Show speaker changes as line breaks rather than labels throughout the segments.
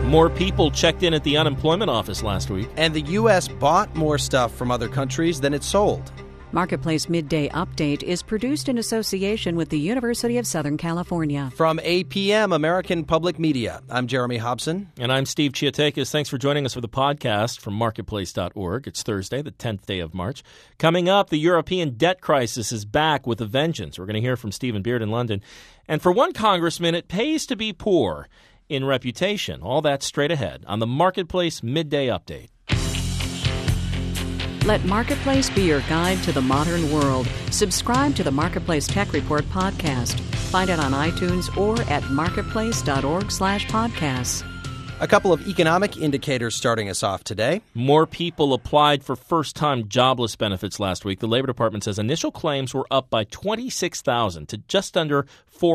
More people checked in at the unemployment office last week.
And the U.S. bought more stuff from other countries than it sold.
Marketplace Midday Update is produced in association with the University of Southern California.
From APM, American Public Media, I'm Jeremy Hobson.
And I'm Steve Chiatakis. Thanks for joining us for the podcast from marketplace.org. It's Thursday, the 10th day of March. Coming up, the European debt crisis is back with a vengeance. We're going to hear from Stephen Beard in London. And for one congressman, it pays to be poor in reputation. All that straight ahead on the Marketplace Midday Update.
Let Marketplace be your guide to the modern world. Subscribe to the Marketplace Tech Report podcast. Find it on iTunes or at marketplace.org/podcasts.
A couple of economic indicators starting us off today.
More people applied for first-time jobless benefits last week. The Labor Department says initial claims were up by 26,000 to just under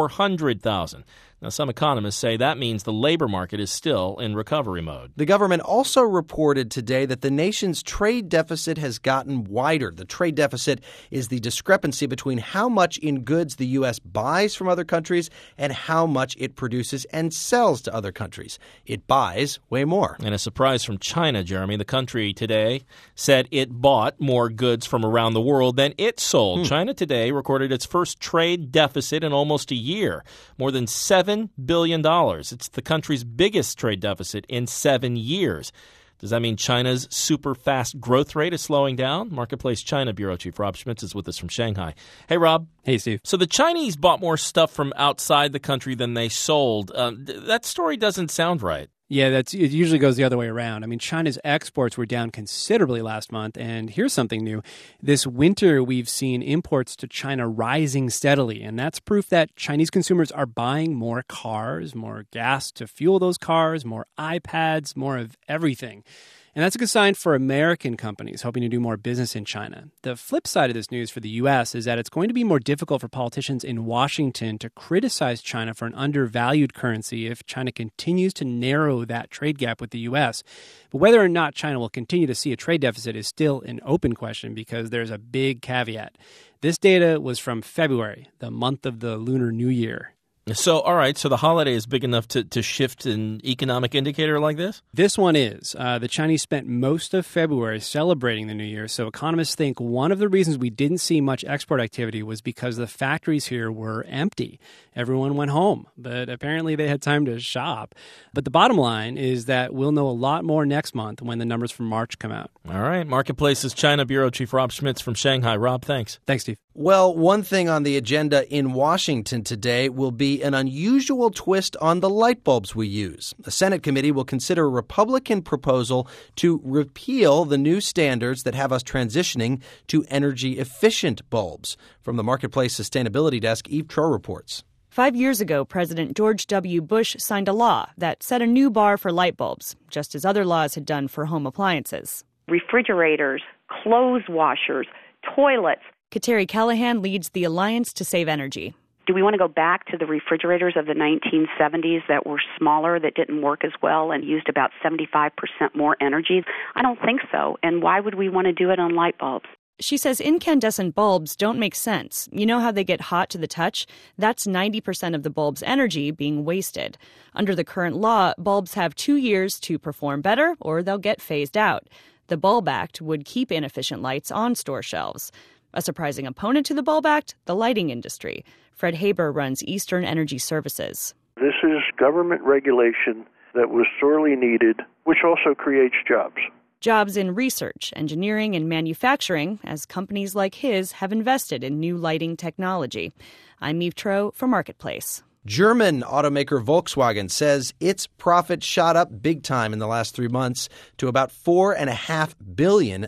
400,000. Now, some economists say that means the labor market is still in recovery mode.
The government also reported today that the nation's trade deficit has gotten wider. The trade deficit is the discrepancy between how much in goods the U.S. buys from other countries and how much it produces and sells to other countries. It buys way more.
And a surprise from China, Jeremy. The country today said it bought more goods from around the world than it sold. China today recorded its first trade deficit in almost a year, more than $7 billion. It's the country's biggest trade deficit in 7 years. Does that mean China's super fast growth rate is slowing down? Marketplace China Bureau Chief Rob Schmitz is with us from Shanghai. Hey, Rob.
Hey, Steve.
So the Chinese bought more stuff from outside the country than they sold. That story doesn't sound right.
Yeah, it usually goes the other way around. I mean, China's exports were down considerably last month, and here's something new. This winter, we've seen imports to China rising steadily, and that's proof that Chinese consumers are buying more cars, more gas to fuel those cars, more iPads, more of everything. And that's a good sign for American companies hoping to do more business in China. The flip side of this news for the U.S. is that it's going to be more difficult for politicians in Washington to criticize China for an undervalued currency if China continues to narrow that trade gap with the U.S. But whether or not China will continue to see a trade deficit is still an open question because there's a big caveat. This data was from February, the month of the Lunar New Year.
So, all right, so the holiday is big enough to shift an economic indicator like this?
This one is. The Chinese spent most of February celebrating the New Year, so economists think one of the reasons we didn't see much export activity was because the factories here were empty. Everyone went home, but apparently they had time to shop. But the bottom line is that we'll know a lot more next month when the numbers from March come out.
All right, Marketplace's China Bureau Chief Rob Schmitz from Shanghai. Rob, thanks.
Thanks, Steve.
Well, one thing on the agenda in Washington today will be an unusual twist on the light bulbs we use. The Senate committee will consider a Republican proposal to repeal the new standards that have us transitioning to energy-efficient bulbs. From the Marketplace Sustainability Desk, Eve Troeh reports.
5 years ago, President George W. Bush signed a law that set a new bar for light bulbs, just as other laws had done for home appliances.
Refrigerators, clothes washers, toilets.
Kateri Callahan leads the Alliance to Save Energy.
Do we want to go back to the refrigerators of the 1970s that were smaller, that didn't work as well, and used about 75% more energy? I don't think so. And why would we want to do it on light bulbs?
She says incandescent bulbs don't make sense. You know how they get hot to the touch? That's 90% of the bulb's energy being wasted. Under the current law, bulbs have 2 years to perform better or they'll get phased out. The Bulb Act would keep inefficient lights on store shelves. A surprising opponent to the Bulb Act, the lighting industry. Fred Haber runs Eastern Energy Services.
This is government regulation that was sorely needed, which also creates jobs.
Jobs in research, engineering, and manufacturing, as companies like his have invested in new lighting technology. I'm Eve Troeh for Marketplace.
German automaker Volkswagen says its profit shot up big time in the last 3 months to about $4.5 billion.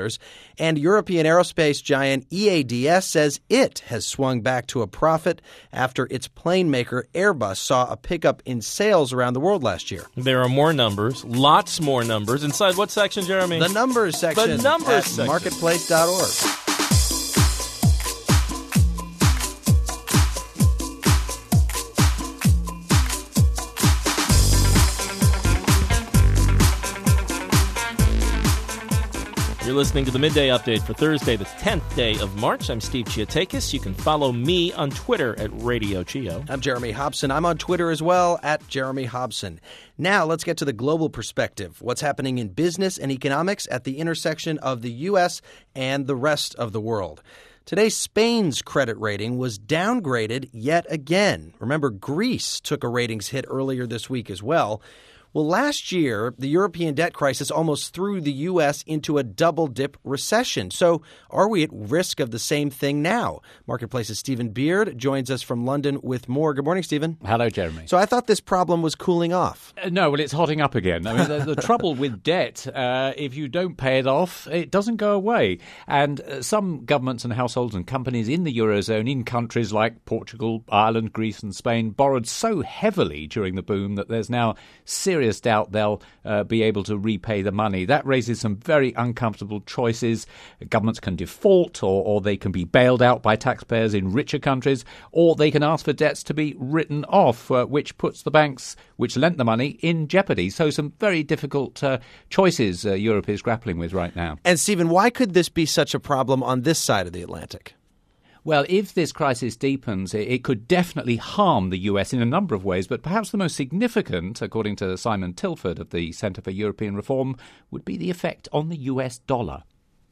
And European aerospace giant EADS says it has swung back to a profit after its plane maker Airbus saw a pickup in sales around the world last year.
There are more numbers, lots more numbers. Inside what section, Jeremy?
The numbers section at
section.
marketplace.org.
You're listening to the Midday Update for Thursday, the 10th day of March. I'm Steve Chiotakis. You can follow me on Twitter at Radio Chio.
I'm Jeremy Hobson. I'm on Twitter as well, at Jeremy Hobson. Now let's get to the global perspective. What's happening in business and economics at the intersection of the U.S. and the rest of the world. Today, Spain's credit rating was downgraded yet again. Remember, Greece took a ratings hit earlier this week as well. Well, last year, the European debt crisis almost threw the U.S. into a double-dip recession. So are we at risk of the same thing now? Marketplace's Stephen Beard joins us from London with more. Good morning, Stephen.
Hello, Jeremy.
So I thought this problem was cooling off.
No, well, it's hotting up again. I mean, the trouble with debt, if you don't pay it off, it doesn't go away. And some governments and households and companies in the Eurozone, in countries like Portugal, Ireland, Greece and Spain, borrowed so heavily during the boom that there's now serious doubt they'll be able to repay the money. That raises some very uncomfortable choices. Governments can default or they can be bailed out by taxpayers in richer countries, or they can ask for debts to be written off, which puts the banks which lent the money in jeopardy. So some very difficult choices Europe is grappling with right now.
And Stephen, why could this be such a problem on this side of the Atlantic?
Well, if this crisis deepens, it could definitely harm the US in a number of ways, but perhaps the most significant, according to Simon Tilford of the Centre for European Reform, would be the effect on the US dollar.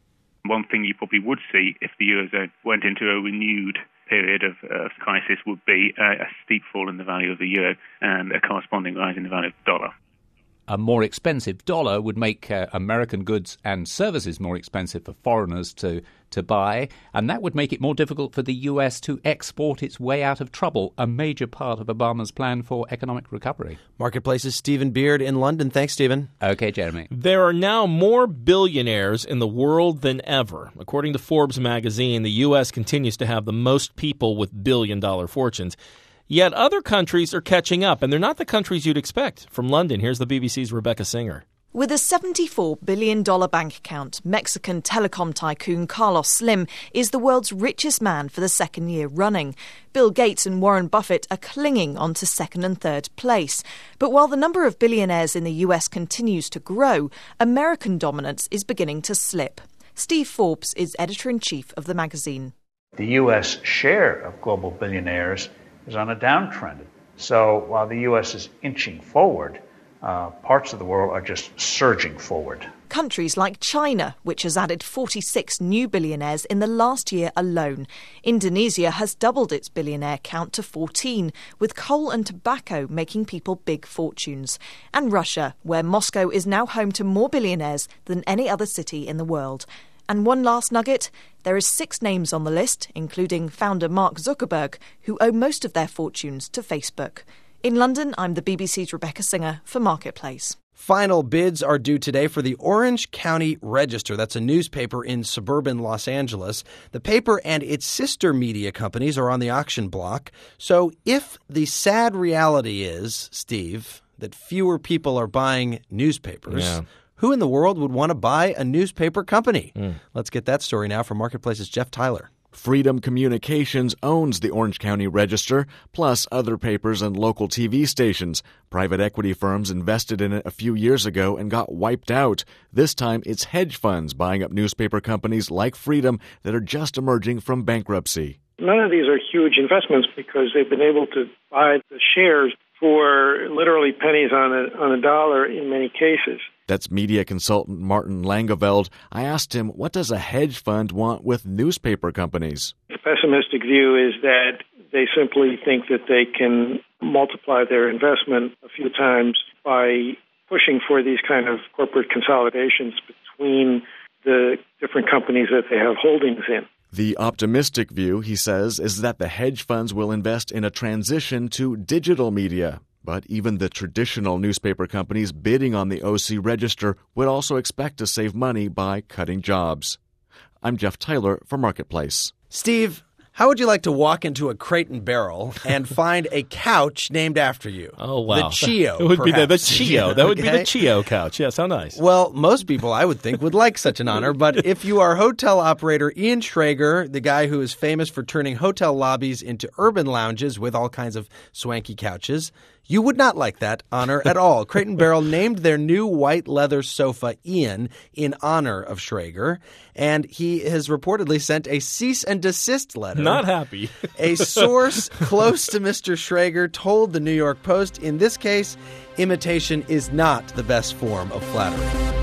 One thing you probably would see if the Eurozone went into a renewed period of crisis would be a steep fall in the value of the euro and a corresponding rise in the value of the dollar.
A more expensive dollar would make American goods and services more expensive for foreigners to buy, and that would make it more difficult for the US to export its way out of trouble, a major part of Obama's plan for economic recovery.
Marketplace's Stephen Beard in London. Thanks, Stephen.
Okay, Jeremy.
There are now more billionaires in the world than ever. According to Forbes magazine, the U.S. continues to have the most people with billion-dollar fortunes. Yet other countries are catching up, and they're not the countries you'd expect. From London, here's the BBC's Rebecca Singer.
With a $74 billion bank account, Mexican telecom tycoon Carlos Slim is the world's richest man for the second year running. Bill Gates and Warren Buffett are clinging on to second and third place. But while the number of billionaires in the US continues to grow, American dominance is beginning to slip. Steve Forbes is editor-in-chief of the magazine.
The US share of global billionaires is on a downtrend. So while the U.S. is inching forward, parts of the world are just surging forward.
Countries like China, which has added 46 new billionaires in the last year alone. Indonesia has doubled its billionaire count to 14, with coal and tobacco making people big fortunes. And Russia, where Moscow is now home to more billionaires than any other city in the world. And one last nugget, there are 6 names on the list, including founder Mark Zuckerberg, who owe most of their fortunes to Facebook. In London, I'm the BBC's Rebecca Singer for Marketplace.
Final bids are due today for the Orange County Register. That's a newspaper in suburban Los Angeles. The paper and its sister media companies are on the auction block. So if the sad reality is, Steve, that fewer people are buying newspapers, who in the world would want to buy a newspaper company? Let's get that story now from Marketplace's Jeff Tyler.
Freedom Communications owns the Orange County Register, plus other papers and local TV stations. Private equity firms invested in it a few years ago and got wiped out. This time, it's hedge funds buying up newspaper companies like Freedom that are just emerging from bankruptcy.
None of these are huge investments because they've been able to buy the shares for literally pennies on a dollar in many cases.
That's media consultant Martin Langeveld. I asked him, what does a hedge fund want with newspaper companies?
The pessimistic view is that they simply think that they can multiply their investment a few times by pushing for these kind of corporate consolidations between the different companies that they have holdings in.
The optimistic view, he says, is that the hedge funds will invest in a transition to digital media. But even the traditional newspaper companies bidding on the OC Register would also expect to save money by cutting jobs. I'm Jeff Tyler for Marketplace.
Steve, how would you like to walk into a Crate and Barrel and find a couch named after you?
Oh, wow.
The Chio,
It would
perhaps.
be the Chio. That would be the Chio couch. Yes, how nice.
Well, most people, I would think, would like such an honor. But if you are hotel operator Ian Schrager, the guy who is famous for turning hotel lobbies into urban lounges with all kinds of swanky couches, You would not like that honor at all. Crate & Barrel named their new white leather sofa Ian in honor of Schrager, and he has reportedly sent a cease and desist letter.
Not happy.
A source close to Mr. Schrager told the New York Post, in this case, imitation is not the best form of flattery.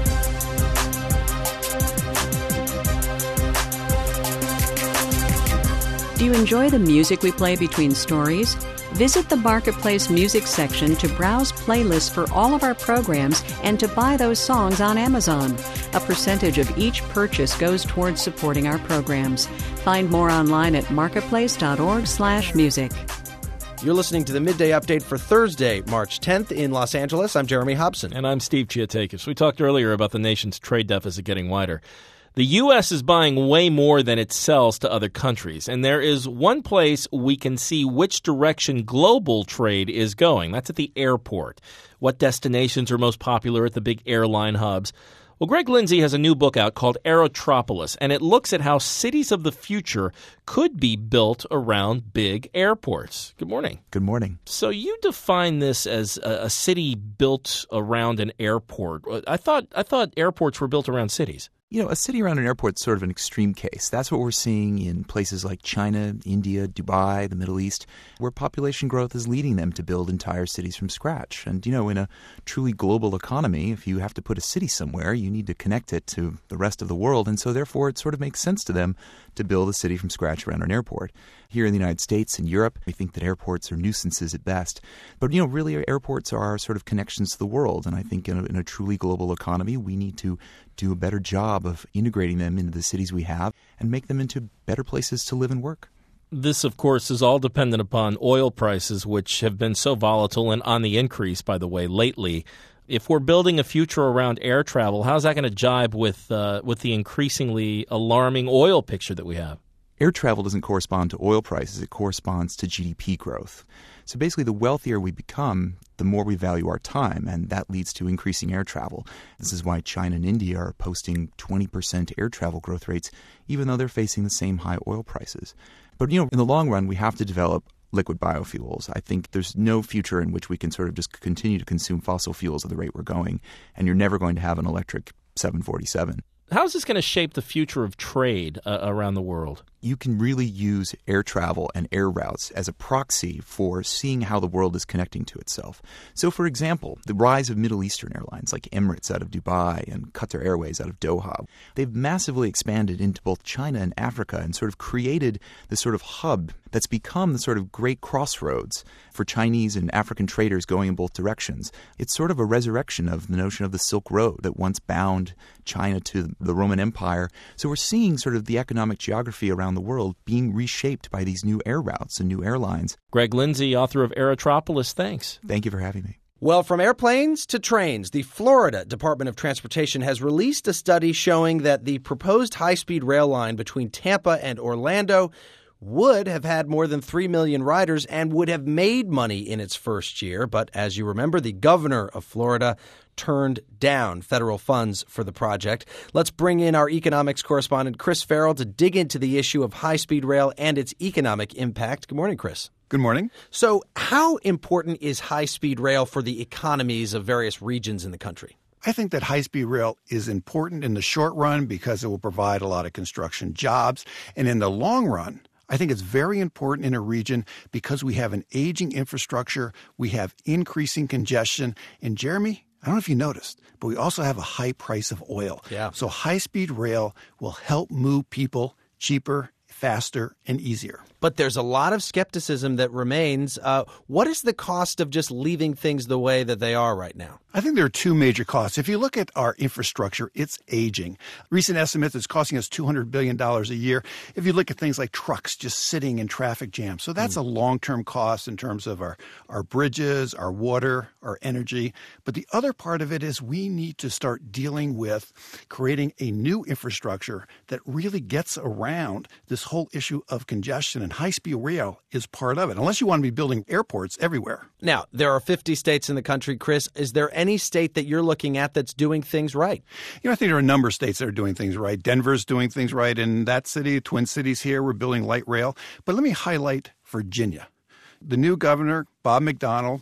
Do you enjoy the music we play between stories? Visit the Marketplace music section to browse playlists for all of our programs and to buy those songs on Amazon. A percentage of each purchase goes towards supporting our programs. Find more online at marketplace.org/music.
You're listening to the Midday Update for Thursday, March 10th in Los Angeles. I'm Jeremy Hobson.
And I'm Steve Chiatakis. We talked earlier about the nation's trade deficit getting wider. The U.S. is buying way more than it sells to other countries, and there is one place we can see which direction global trade is going. That's at the airport. What destinations are most popular at the big airline hubs? Well, Greg Lindsay has a new book out called Aerotropolis, and it looks at how cities of the future could be built around big airports. Good morning.
Good morning.
So you define this as a city built around an airport. I thought airports were built around cities.
You know, a city around an airport is sort of an extreme case. That's what we're seeing in places like China, India, Dubai, the Middle East, where population growth is leading them to build entire cities from scratch. And, you know, in a truly global economy, if you have to put a city somewhere, you need to connect it to the rest of the world. And so, therefore, it sort of makes sense to them to build a city from scratch around an airport. Here in the United States and Europe, we think that airports are nuisances at best. But, you know, really airports are sort of connections to the world. And I think in a truly global economy, we need to do a better job of integrating them into the cities we have and make them into better places to live and work.
This, of course, is all dependent upon oil prices, which have been so volatile and on the increase, by the way, lately. If we're building a future around air travel, how's that going to jibe with the increasingly alarming oil picture that we have?
Air travel doesn't correspond to oil prices. It corresponds to GDP growth. So basically, the wealthier we become, the more we value our time, and that leads to increasing air travel. This is why China and India are posting 20% air travel growth rates, even though they're facing the same high oil prices. But, you know, in the long run, we have to develop liquid biofuels. I think there's no future in which we can sort of just continue to consume fossil fuels at the rate we're going, and you're never going to have an electric 747.
How is this going to shape the future of trade around the world?
You can really use air travel and air routes as a proxy for seeing how the world is connecting to itself. So, for example, the rise of Middle Eastern airlines like Emirates out of Dubai and Qatar Airways out of Doha, they've massively expanded into both China and Africa and sort of created this sort of hub that's become the sort of great crossroads for Chinese and African traders going in both directions. It's sort of a resurrection of the notion of the Silk Road that once bound China to the Roman Empire. So we're seeing sort of the economic geography around the world being reshaped by these new air routes and new airlines.
Greg Lindsay, author of Aerotropolis, thanks.
Thank you for having me.
Well, from airplanes to trains, the Florida Department of Transportation has released a study showing that the proposed high-speed rail line between Tampa and Orlando would have had more than 3 million riders and would have made money in its first year. But as you remember, the governor of Florida turned down federal funds for the project. Let's bring in our economics correspondent, Chris Farrell, to dig into the issue of high-speed rail and its economic impact. Good morning, Chris.
Good morning.
So how important is high-speed rail for the economies of various regions in the country?
I think that high-speed rail is important in the short run because it will provide a lot of construction jobs. And in the long run, I think it's very important in a region because we have an aging infrastructure, we have increasing congestion. And Jeremy, I don't know if you noticed, but we also have a high price of oil.
Yeah.
So high-speed rail will help move people cheaper, faster, and easier.
But there's a lot of skepticism that remains. What is the cost of just leaving things the way that they are right now?
I think there are two major costs. If you look at our infrastructure, it's aging. Recent estimates, it's costing us $200 billion a year. If you look at things like trucks just sitting in traffic jams. So that's a long-term cost in terms of our bridges, our water, our energy. But the other part of it is we need to start dealing with creating a new infrastructure that really gets around this whole issue of congestion, and high-speed rail is part of it, unless you want to be building airports everywhere.
Now, there are 50 states in the country, Chris. Is there any state that you're looking at that's doing things right?
You know, I think there are a number of states that are doing things right. Denver's doing things right in that city. Twin Cities here, we're building light rail. But let me highlight Virginia. The new governor, Bob McDonnell,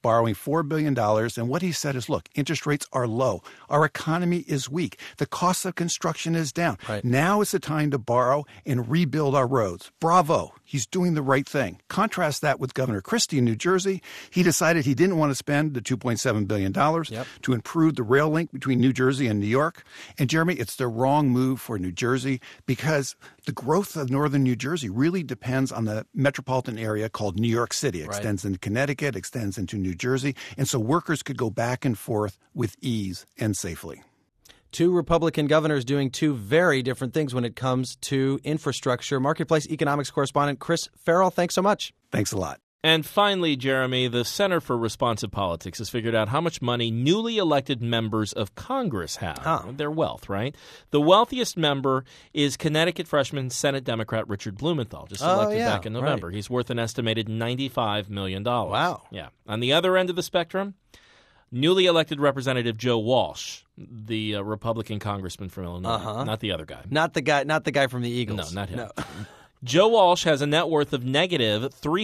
borrowing $4 billion. And what he said is, look, interest rates are low. Our economy is weak. The cost of construction is down.
Right.
Now is the time to borrow and rebuild our roads. Bravo. He's doing the right thing. Contrast that with Governor Christie in New Jersey. He decided he didn't want to spend the $2.7 billion to improve the rail link between New Jersey and New York. And, Jeremy, it's the wrong move for New Jersey because the growth of northern New Jersey really depends on the metropolitan area called New York City. It extends into Connecticut, extends into New Jersey. And so workers could go back and forth with ease and safely.
Two Republican governors doing two very different things when it comes to infrastructure. Marketplace economics correspondent Chris Farrell, thanks so much.
Thanks a lot.
And finally, Jeremy, the Center for Responsive Politics has figured out how much money newly elected members of Congress have. Their wealth, right? The wealthiest member is Connecticut freshman Senate Democrat Richard Blumenthal, just elected back in November. He's worth an estimated $95 million.
Wow.
Yeah. On the other end of the spectrum, newly elected Representative Joe Walsh, the Republican congressman from Illinois, not the other guy.
Not the guy from the Eagles.
No, not him. No. Joe Walsh has a net worth of negative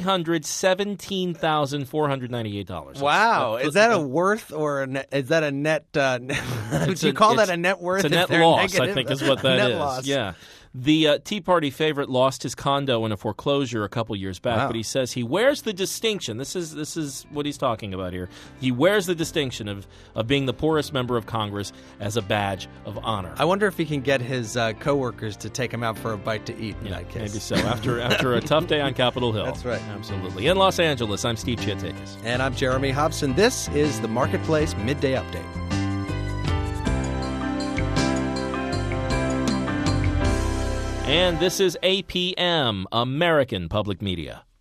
$317,498.
Wow. Is that a worth or is that a net? Would you call that a net worth?
It's a net loss,
negative?
I think is what that
net
is.
Loss.
Yeah. The Tea Party favorite lost his condo in a foreclosure a couple years back, but he says he wears the distinction. This is what he's talking about here. He wears the distinction of being the poorest member of Congress as a badge of honor.
I wonder if he can get his coworkers to take him out for a bite to eat in that case.
Maybe so. After a tough day on Capitol Hill.
That's right.
Absolutely. In Los Angeles, I'm Steve Chiatakis.
And I'm Jeremy Hobson. This is the Marketplace Midday Update.
And this is APM, American Public Media.